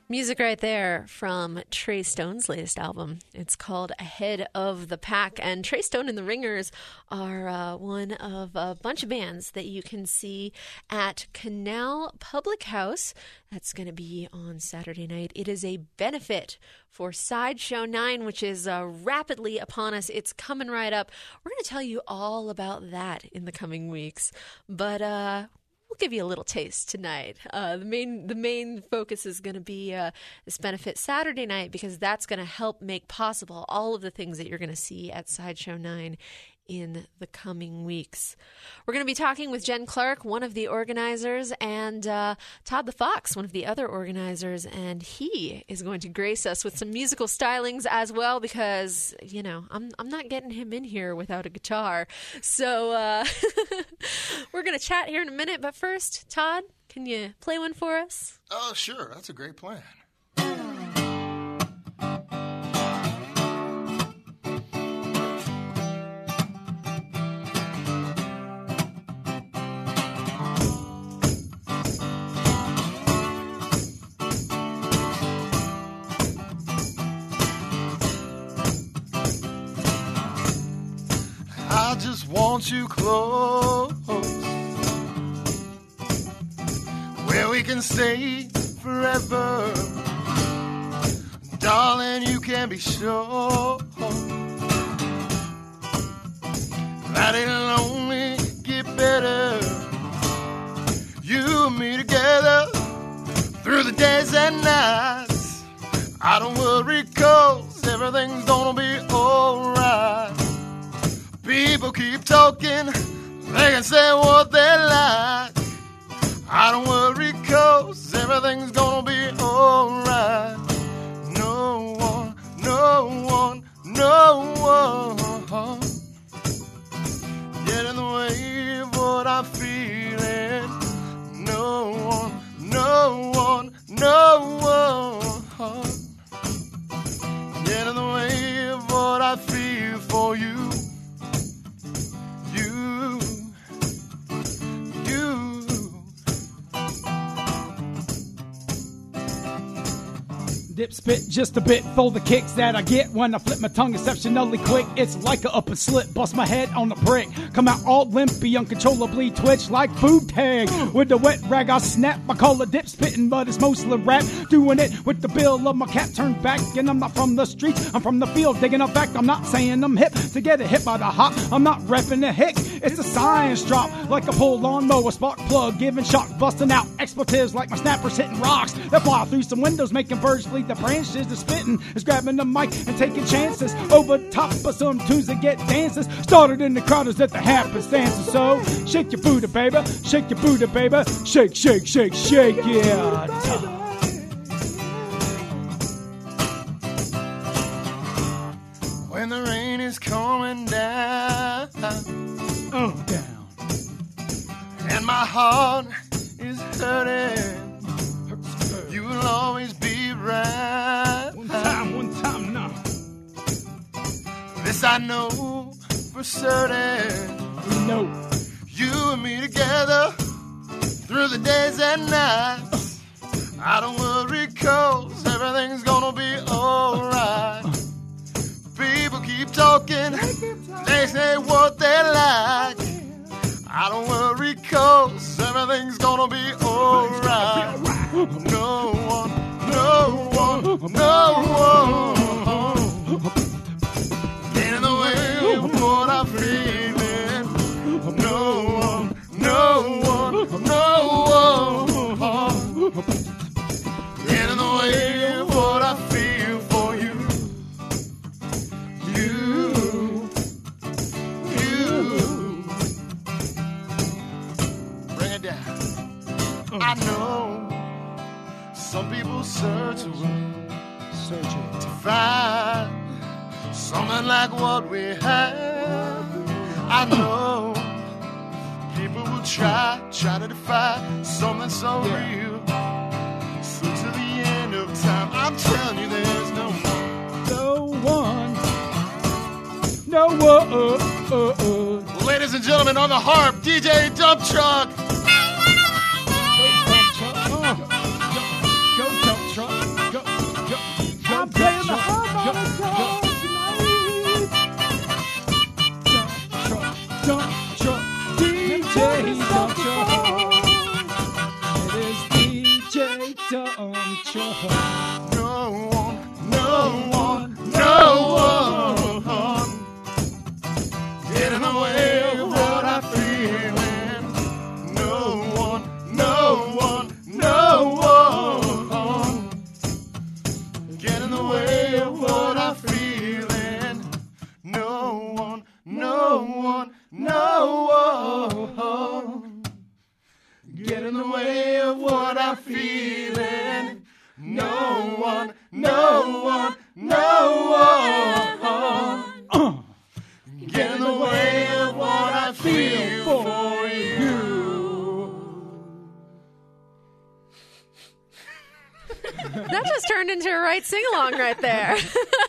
Music right there from Trey Stone's latest album. It's called Ahead of the Pack. And Trey Stone and the Ringers are one of a bunch of bands that you can see at Canal Public House. That's going to be on Saturday night. It is a benefit for Sideshow 9, which is rapidly upon us. It's coming right up. We're going to tell you all about that in the coming weeks. But we'll give you a little taste tonight. The main focus is going to be this benefit Saturday night, because that's going to help make possible all of the things that you're going to see at Sideshow 9 in the coming weeks. We're going to be talking with Jen Clark, one of the organizers, and Todd the Fox, one of the other organizers, and he is going to grace us with some musical stylings as well, because, you know, I'm not getting him in here without a guitar. So we're going to chat here in a minute, but first, Todd, can you play one for us? Oh, sure. That's a great plan. I just want you close, where we can stay forever. Darling, you can be sure that it'll only get better. You and me together through the days and nights. I don't worry, 'cause everything's gonna be alright. People keep talking, they can say what they like. I don't worry, 'cause everything's gonna be alright. No one, no one, no one get in the way of what I'm feeling. No one, no one, no one get in the way of what I feel for you. Dip spit just a bit for the kicks that I get when I flip my tongue exceptionally quick. It's like a upper slit, bust my head on the brick, come out all limpy, uncontrollably twitch like food tag. With the wet rag I snap, I call it dip spitting, but it's mostly rap. Doing it with the bill of my cap turned back, and I'm not from the streets, I'm from the field digging up fact. I'm not saying I'm hip to get a hit by the hop, I'm not repping the hick. It's a science drop, like a pull lawnmower, spark plug, giving shock, busting out expletives like my snappers hitting rocks that fly through some windows, making birds flee the branches. The spitting is grabbing the mic and taking chances over top of some tunes that get dances. Started in the crowd is at the happenstances. So shake your booty, baby, shake your booty, baby, shake, shake, shake, shake, yeah. When the rain is coming down, Down, and my heart is hurting, you will always be right. one time now. This I know for certain. No, You and me together through the days and nights. I don't worry, 'cause everything's gonna be alright. People keep talking, they say what they like. I don't worry, 'cause everything's gonna be alright. No one, no one, no one get in the way of what I'm feeling. No one, no one, no one get in the way of what I feel for you. Bring it down. I know some people search to find something like what we have. I know people will try to defy something so real. So to the end of time, I'm telling you, there's no one. no one. Ladies and gentlemen, on the harp, DJ Dump Truck. Go dump truck. Sideshow. No one, no one, no one get in the way of what I feel. And no one, no one, no one get in the way of what I feel. And no one, no one, no one get in the way of what I feel. And no one, no one, no one get in the way of what I feel for you. That just turned into a right sing-along right there.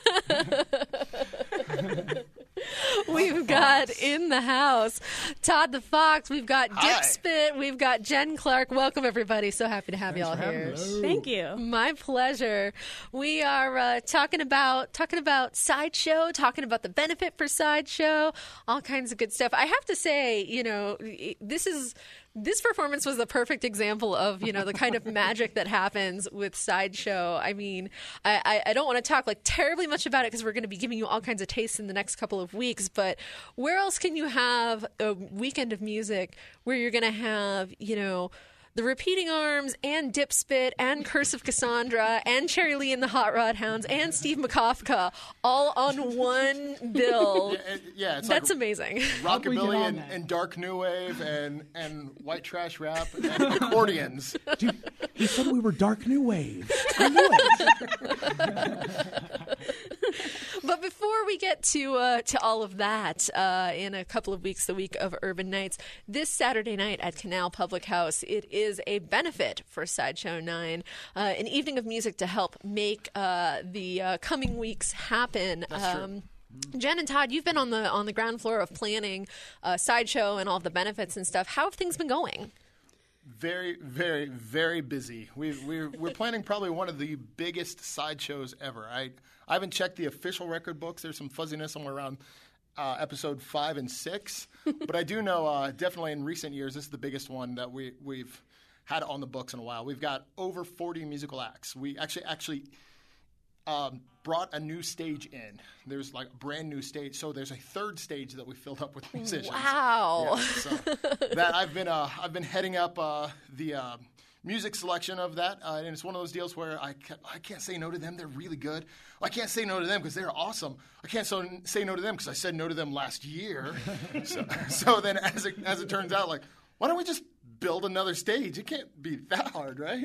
We've got in the house Todd the Fox. We've got Dip Spit. We've got Jen Clark. Welcome, everybody. So happy to have you all here. Thank you. My pleasure. We are talking about Sideshow, talking about the benefit for Sideshow, all kinds of good stuff. I have to say, this performance was the perfect example of, the kind of magic that happens with Sideshow. I mean, I don't want to talk terribly much about it because we're going to be giving you all kinds of tastes in the next couple of weeks. But where else can you have a weekend of music where you're going to have, the Repeating Arms and Dip Spit and Curse of Cassandra and Cherry Lee and the Hot Rod Hounds and Steve McCofka all on one bill? Yeah, it's that's amazing. Rockabilly and dark new wave and white trash rap and accordions. Dude, he said we were dark new wave. I knew it. But before we get to all of that, in a couple of weeks, the week of Urban Nights, this Saturday night at Canal Public House, it is a benefit for Sideshow 9, an evening of music to help make the coming weeks happen. That's true. Jen and Todd, you've been on the ground floor of planning Sideshow and all of the benefits and stuff. How have things been going? Very, very, very busy. We're planning probably one of the biggest sideshows ever. I haven't checked the official record books. There's some fuzziness somewhere around episode 5 and 6. But I do know definitely in recent years, this is the biggest one that we've had on the books in a while. We've got over 40 musical acts. We actually brought a new stage in. There's a brand new stage. So there's a third stage that we filled up with musicians. Wow. Yeah, so that I've been heading up the music selection of that, and it's one of those deals where I can't say no to them. They're really good. I can't say no to them because they're awesome. I can't say no to them because I said no to them last year. so then as it turns out, why don't we just build another stage? It can't be that hard, right?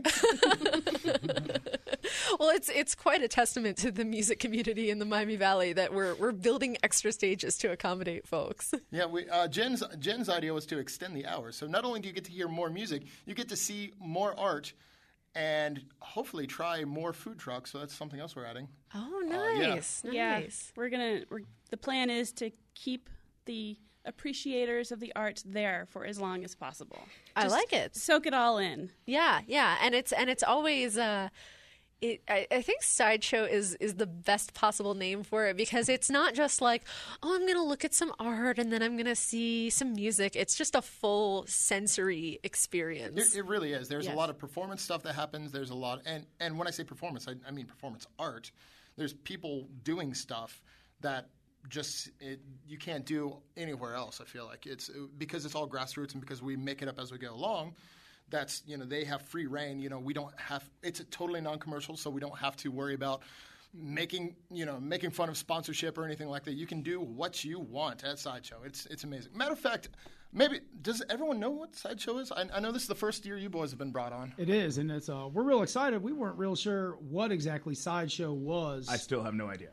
Well, it's quite a testament to the music community in the Miami Valley that we're building extra stages to accommodate folks. Yeah, Jen's idea was to extend the hours. So not only do you get to hear more music, you get to see more art and hopefully try more food trucks. So that's something else we're adding. Oh, nice. Nice. Yeah, the plan is to keep the appreciators of the arts there for as long as possible. I like it. Soak it all in. Yeah, and it's always I think Sideshow is the best possible name for it because it's not just I'm going to look at some art and then I'm going to see some music. It's just a full sensory experience. It really is. There's a lot of performance stuff that happens. There's a lot, and when I say performance, I mean performance art. There's people doing stuff that you can't do anywhere else. I feel like it's because it's all grassroots and because we make it up as we go along. That's they have free reign. We don't have. It's a totally non-commercial, so we don't have to worry about making fun of sponsorship or anything like that. You can do what you want at Sideshow. It's amazing. Matter of fact, maybe does everyone know what Sideshow is? I know this is the first year you boys have been brought on. It is, and it's we're real excited. We weren't real sure what exactly Sideshow was. I still have no idea.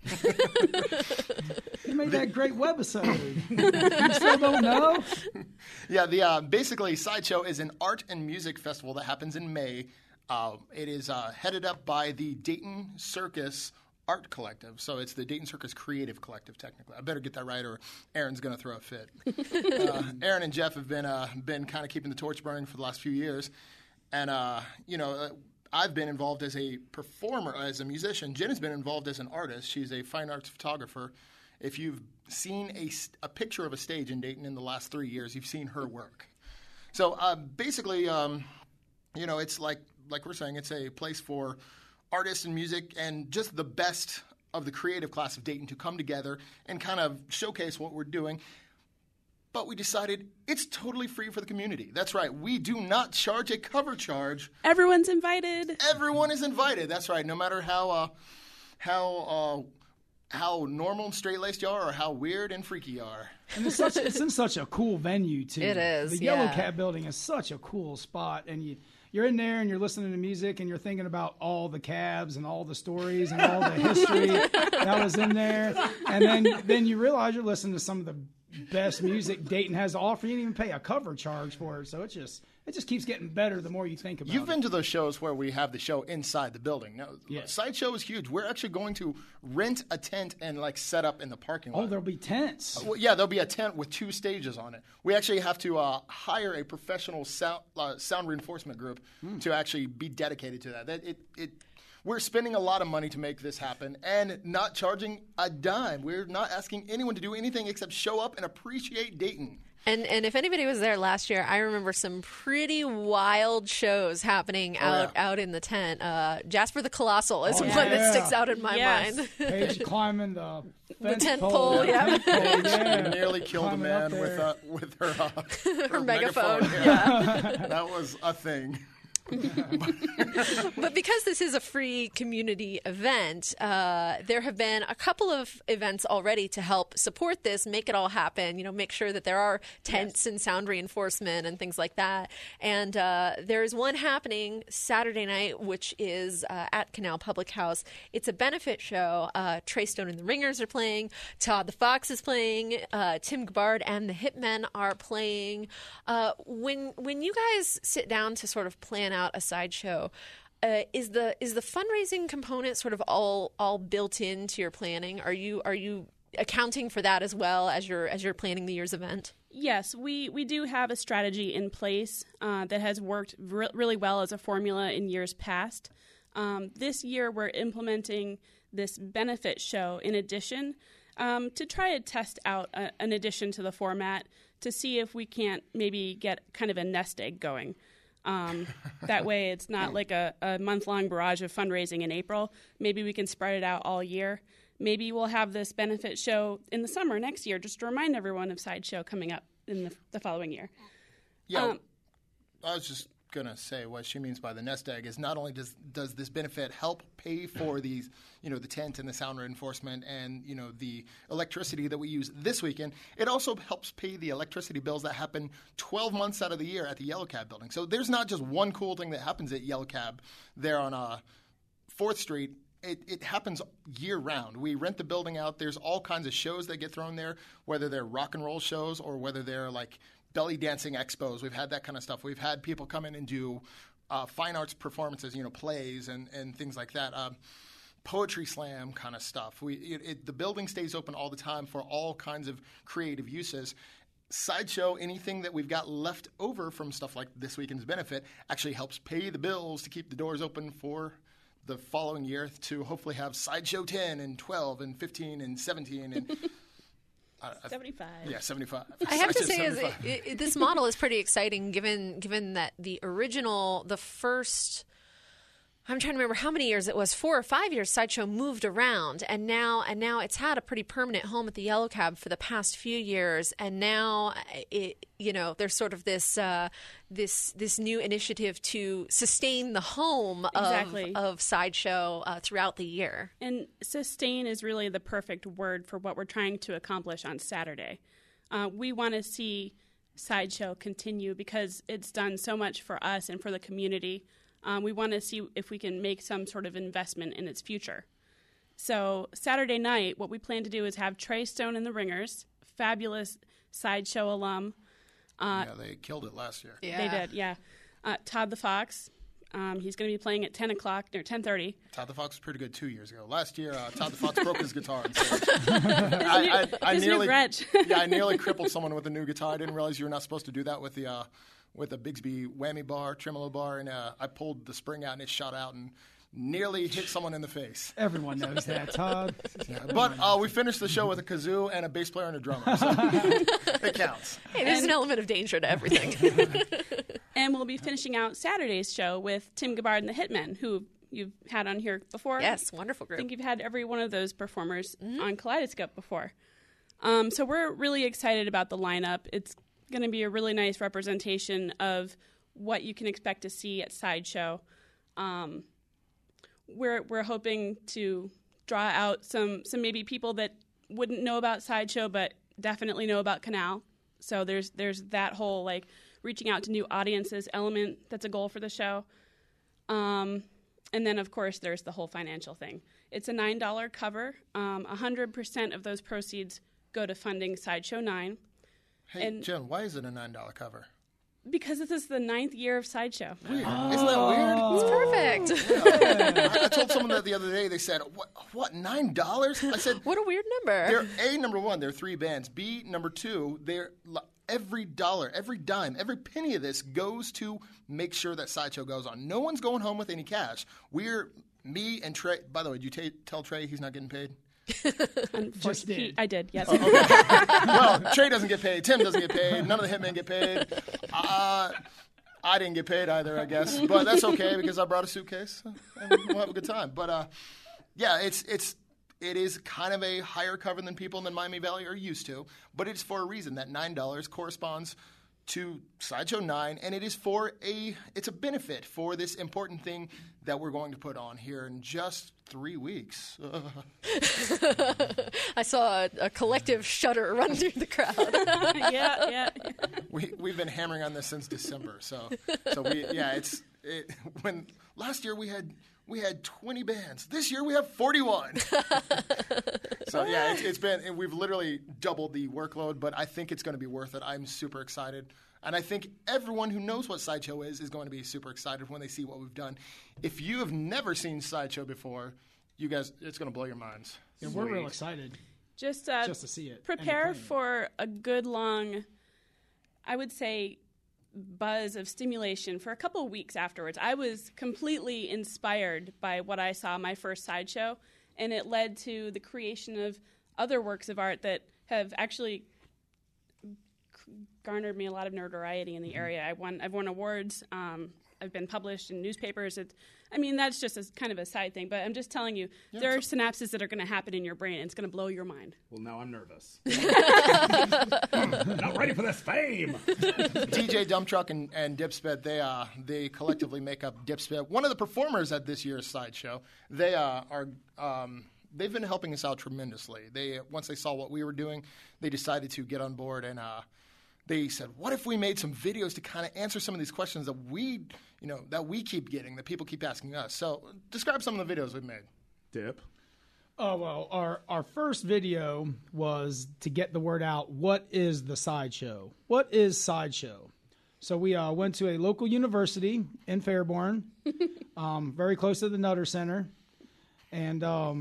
You made that great webisode. You still don't know? Yeah, basically Sideshow is an art and music festival that happens in May. It is headed up by the Dayton Circus Art Collective. So it's the Dayton Circus Creative Collective, technically. I better get that right or Aaron's going to throw a fit. Aaron and Jeff have been kind of keeping the torch burning for the last few years. And, I've been involved as a performer, as a musician. Jen has been involved as an artist. She's a fine arts photographer. If you've seen a picture of a stage in Dayton in the last 3 years, you've seen her work. So basically, it's like like we're saying, it's a place for artists and music and just the best of the creative class of Dayton to come together and kind of showcase what we're doing. But we decided it's totally free for the community. That's right. We do not charge a cover charge. Everyone's invited. Everyone is invited. That's right. No matter how normal and straight-laced you are or how weird and freaky you are. And it's in such a cool venue, too. It is, The Yellow Cab building is such a cool spot. And you're in there and you're listening to music and you're thinking about all the cabs and all the stories and all the history that was in there. And then you realize you're listening to some of the best music Dayton has to offer. You didn't even pay a cover charge for it. So it just keeps getting better the more you think about it. You've been to those shows where we have the show inside the building. No, Yes. Sideshow is huge. We're actually going to rent a tent and set up in the parking lot. Oh, there'll be tents. Well, yeah, there'll be a tent with 2 stages on it. We actually have to hire a professional sound reinforcement group to actually be dedicated to that. We're spending a lot of money to make this happen and not charging a dime. We're not asking anyone to do anything except show up and appreciate Dayton. And if anybody was there last year, I remember some pretty wild shows happening out in the tent. Jasper the Colossal is one that sticks out in my mind. Paige climbing the fence tent pole, yeah. She nearly killed a Climbing man up with her megaphone. Yeah. That was a thing. But because this is a free community event, there have been a couple of events already to help support this, make it all happen, make sure that there are tents and sound reinforcement and things like that. And there's one happening Saturday night, which is at Canal Public House. It's a benefit show. Trey Stone and the Ringers are playing. Todd the Fox is playing. Tim Gabbard and the Hitmen are playing. When you guys sit down to sort of plan out a sideshow, is the fundraising component sort of all built into your planning? Are you accounting for that as well as you're planning the year's event? Yes, we do have a strategy in place that has worked really well as a formula in years past. This year, we're implementing this benefit show in addition to try to test out an addition to the format to see if we can't maybe get kind of a nest egg going. That way it's not like a month-long barrage of fundraising in April. Maybe we can spread it out all year. Maybe we'll have this benefit show in the summer next year just to remind everyone of Sideshow coming up in the following year. Yeah, I was just going to say what she means by the nest egg is not only does this benefit help pay for these, the tent and the sound reinforcement and, the electricity that we use this weekend, it also helps pay the electricity bills that happen 12 months out of the year at the Yellow Cab building. So there's not just one cool thing that happens at Yellow Cab there on 4th Street. It happens year-round. We rent the building out. There's all kinds of shows that get thrown there, whether they're rock and roll shows or whether they're like belly dancing expos. We've had that kind of stuff. We've had people come in and do fine arts performances, plays and things like that. Poetry slam kind of stuff. The building stays open all the time for all kinds of creative uses. Sideshow, anything that we've got left over from stuff like this weekend's benefit actually helps pay the bills to keep the doors open for the following year to hopefully have Sideshow 10 and 12 and 15 and 17 and 75. Yeah, 75. I have to say, this model is pretty exciting given that the first, I'm trying to remember how many years it was, 4 or 5 years, Sideshow moved around, and now it's had a pretty permanent home at the Yellow Cab for the past few years, and now there's sort of this new initiative to sustain the home of Sideshow throughout the year. And sustain is really the perfect word for what we're trying to accomplish on Saturday. We want to see Sideshow continue because it's done so much for us and for the community. We want to see if we can make some sort of investment in its future. So Saturday night, what we plan to do is have Trey Stone and the Ringers, fabulous Sideshow alum. They killed it last year. Yeah. They did, yeah. Todd the Fox. He's going to be playing at 10 o'clock or 10:30. Todd the Fox was pretty good 2 years ago. Last year, Todd the Fox broke his guitar. I nearly crippled someone with a new guitar. I didn't realize you were not supposed to do that with a Bigsby whammy bar, tremolo bar, and I pulled the spring out and it shot out and nearly hit someone in the face. Everyone knows that, Todd. Yeah, but we finished the show with a kazoo and a bass player and a drummer, so it counts. Hey, there's an element of danger to everything. And we'll be finishing out Saturday's show with Tim Gabbard and the Hitmen, who you've had on here before. Yes, wonderful I group. think you've had every one of those performers on Kaleidoscope before. So we're really excited about the lineup. It's going to be a really nice representation of what you can expect to see at Sideshow. We're hoping to draw out some maybe people that wouldn't know about Sideshow but definitely know about Canal. So there's that whole like reaching out to new audiences element that's a goal for the show. And then, of course, there's the whole financial thing. It's a $9 cover. 100% of those proceeds go to funding Sideshow 9. Hey, Jen, why is it a $9 cover? Because this is the 9th year of Sideshow. Weird. Isn't that weird? It's perfect. I told someone that the other day. They said, "What? $9?" I said, What a weird number. "They're number one. They're 3 bands. B, number 2. They're every dollar, every dime, every penny of this goes to make sure that Sideshow goes on. No one's going home with any cash. Me and Trey. By the way, did you tell Trey he's not getting paid? Just did. I did, yes. Well, Trey doesn't get paid. Tim doesn't get paid. None of the Hitmen get paid. I didn't get paid either, I guess. But that's okay because I brought a suitcase and we'll have a good time. But yeah, it is kind of a higher cover than people in Miami Valley are used to. But it's for a reason. That $9 corresponds to Sideshow 9, and it's a benefit for this important thing that we're going to put on here in just 3 weeks. I saw a collective shudder run through the crowd. Yeah. We've been hammering on this since December, so when last year we had 20 bands. This year we have 41. So yeah, we've literally doubled the workload, but I think it's going to be worth it. I'm super excited. And I think everyone who knows what Sideshow is going to be super excited when they see what we've done. If you have never seen Sideshow before, you guys, it's going to blow your minds. Yeah, we're real excited Just to see it. prepare for a good long, I would say, buzz of stimulation for a couple of weeks afterwards. I was completely inspired by what I saw my first Sideshow, and it led to the creation of other works of art that have actually garnered me a lot of notoriety in the area. I've won awards. I've been published in newspapers. That's just a kind of a side thing, but I'm just telling you, there are synapses that are going to happen in your brain, and it's going to blow your mind. Well, now I'm nervous. Not ready for this fame. DJ Dump Truck and Dipspit, they collectively make up Dipspit. One of the performers at this year's Sideshow, they've been helping us out tremendously. Once they saw what we were doing, they decided to get on board, and they said, what if we made some videos to kind of answer some of these questions that we keep getting, that people keep asking us. So describe some of the videos we've made. Dip. Oh, well, our first video was to get the word out, what is the Sideshow? What is Sideshow? So we went to a local university in Fairborn, very close to the Nutter Center. And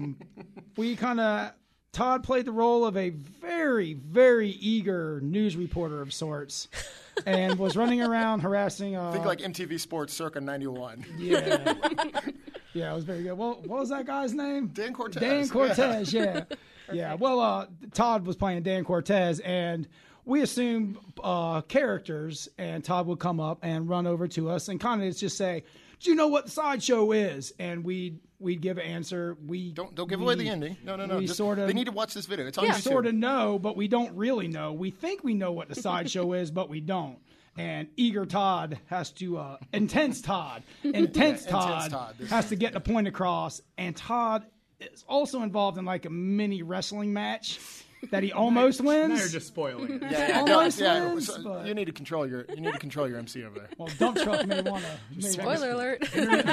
Todd played the role of a very, very eager news reporter of sorts and was running around harassing... Think like MTV Sports circa 91. Yeah. Yeah, it was very good. Well, what was that guy's name? Dan Cortez. Dan Cortez, yeah. Yeah, well, Todd was playing Dan Cortez, and we assumed characters, and Todd would come up and run over to us and kind of just say, do you know what the Sideshow is? And we'd give an answer. Don't give away the ending. No. They need to watch this video. It's on YouTube. We sort of know, but we don't really know. We think we know what the Sideshow is, but we don't. And eager Todd has to intense Todd has to get the point across. And Todd is also involved in like a mini wrestling match that he almost wins. Now you're just spoiling it. Wins, so but... You need to control your MC over there. Well, Dump Truck may want to. Spoiler alert.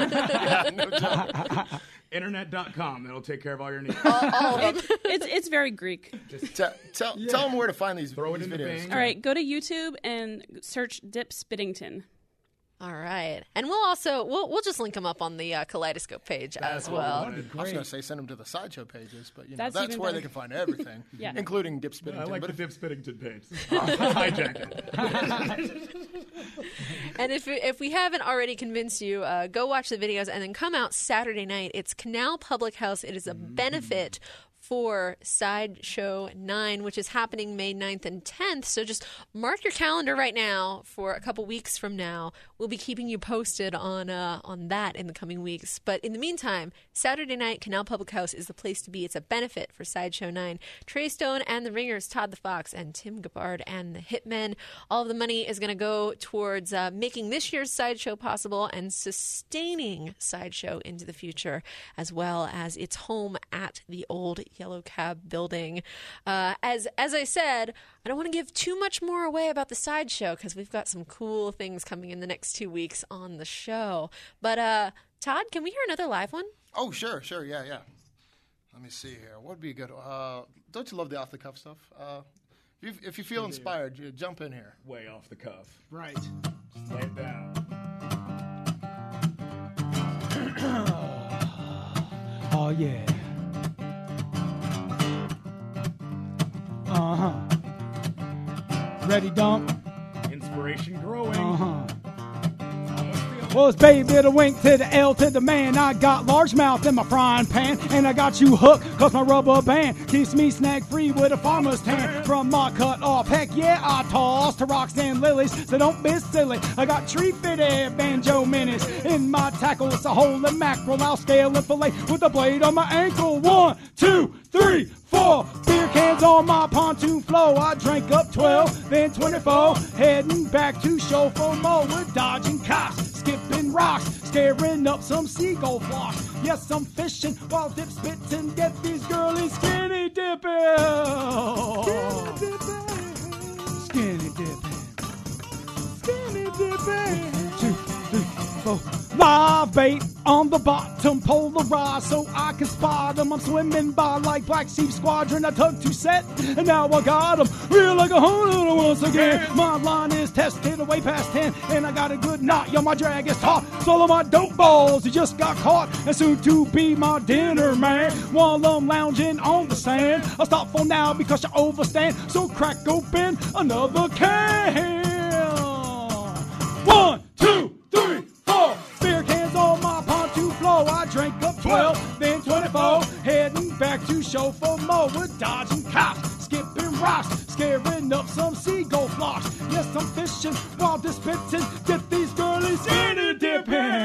Internet.com. That'll take care of all your needs. It's very Greek. Tell them where to find these Throw it in the videos. thing. All right, go to YouTube and search Dip Spittington. All right. And we'll just link them up on the Kaleidoscope page as well. I was going to say send them to the Sideshow pages, but that's even where better. they can find everything, Yeah. including Dip Spittington. I like but the Dip Spittington page. Hijacked it. And if we haven't already convinced you, go watch the videos and then come out Saturday night. It's Canal Public House. It is a benefit for Sideshow 9, which is happening May 9th and 10th. So just mark your calendar right now for a couple weeks from now. We'll be keeping you posted on that in the coming weeks. But in the meantime, Saturday night, Canal Public House is the place to be. It's a benefit for Sideshow 9. Trey Stone and the Ringers, Todd the Fox, and Tim Gabbard and the Hitmen. All of the money is going to go towards making this year's Sideshow possible and sustaining Sideshow into the future, as well as its home at the old Yellow Cab building. As I said, I don't want to give too much more away about the Sideshow because we've got some cool things coming in the next 2 weeks on the show. But Todd, can we hear another live one? Oh, sure, yeah. Let me see here. What would be good? Don't you love the off-the-cuff stuff? If you feel inspired, you jump in here. Way off the cuff. Right. Just lay it down. Oh, yeah. Uh-huh. Ready, dump? Inspiration growing. Uh-huh. Well, it's baby to wink to the L to the man. I got large mouth in my frying pan, and I got you hooked cause my rubber band keeps me snag free with a farmer's tan from my cut off. Heck yeah, I toss to rocks and lilies, so don't be silly. I got tree fitted banjo minis in my tackle. It's a hole in mackerel. I'll scale and fillet with the blade on my ankle. 1, 2, 3, 4. Beer cans on my pontoon flow. I drank up 12, then 24. Heading back to show for more. We're dodging cops, skipping rocks, scaring up some seagull flocks. Yes, I'm fishing while dip spitting. Get these girlies skinny dipping. Skinny dipping. Skinny dipping. 2, 3, 4. Live bait on the bottom, polarized so I can spot them. I'm swimming by like Black Sheep Squadron. I tugged to set, and now I got them. Real like a hunter once again. My line is tested way past 10, and I got a good knot. Yo, my drag is taut. Swallow my dope balls. You just got caught, and soon to be my dinner man. While I'm lounging on the sand, I'll stop for now because you overstand. So crack open another can. 1, 2, 3, 4. Beer cans on my pontoon flow. I drank up 12, then 24. Heading back to show for more. We're dodging cops, skipping rocks, scaring up some seagull flocks. Yes, I'm fishing while dispensing. Get these girlies skinny dipping.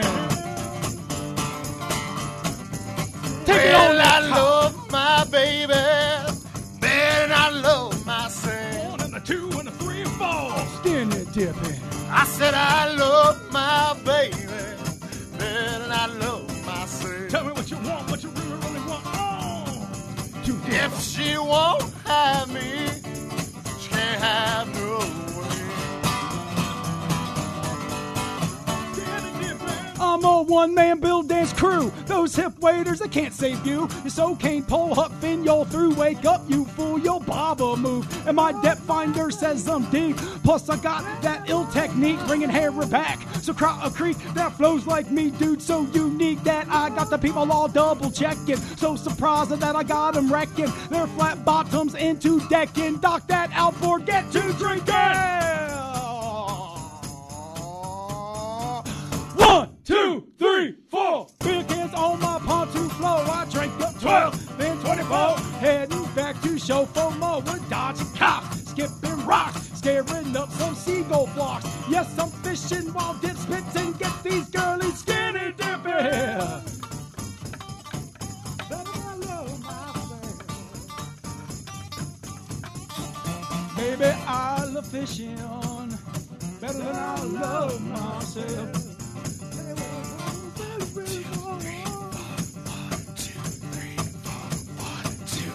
Take it on Well, I that top. love my baby better than I love myself. 1 and a 2 and a 3 and 4. Skinny dipping. I said I love my baby better than I love myself. Tell me what you want, what you really want. Oh. If she won't have me, she can't have no way. I'm a one-man Bill dance crew. Those hip waiters, they can't save you. So can't pull Huck Finn, you're through. Wake up, you fool, your bobber move. And my depth finder says I'm deep. Plus I got that ill technique, bringing hair back. So crowd a creek that flows like me, dude. So unique that I got the people all double checking. So surprised that I got them wrecking. Their flat bottoms into decking. Dock that out for get to drinking. 1, 2, 3, 4. Beer cans on my pontoon flow. I drank up 12, then 24. Heading back to show for more. We're dodging cops, skipping rocks, scaring up some seagull flocks. Yes, I'm fishing while dip spitting. Get these girlies skinny dipping. Baby, I love fishing better than I love myself.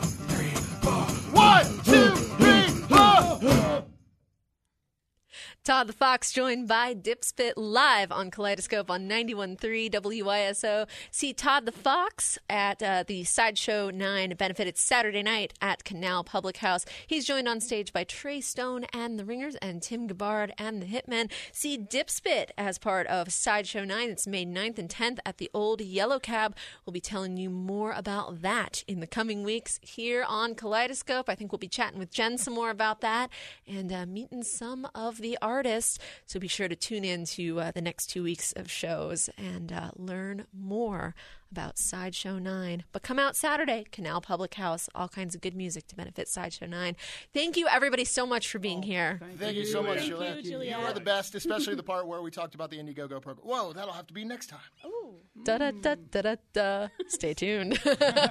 1, 2, 3, 4. Todd the Fox, joined by Dipspit live on Kaleidoscope on 91.3 WYSO. See Todd the Fox at the Sideshow 9 benefit. It's Saturday night at Canal Public House. He's joined on stage by Trey Stone and the Ringers and Tim Gabbard and the Hitmen. See Dipspit as part of Sideshow 9. It's May 9th and 10th at the Old Yellow Cab. We'll be telling you more about that in the coming weeks here on Kaleidoscope. I think we'll be chatting with Jen some more about that and meeting some of the artists. So be sure to tune in to the next 2 weeks of shows and learn more about Sideshow 9. But come out Saturday, Canal Public House, all kinds of good music to benefit Sideshow 9. Thank you, everybody, so much for being here. Thank you so much, Thank Juliet. you, Juliet. You are the best, especially the part where we talked about the Indiegogo program. Whoa, that'll have to be next time. Da-da-da-da-da-da. Stay tuned.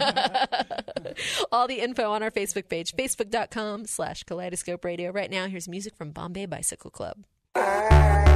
All the info on our Facebook page, facebook.com/Kaleidoscope Radio. Right now, here's music from Bombay Bicycle Club.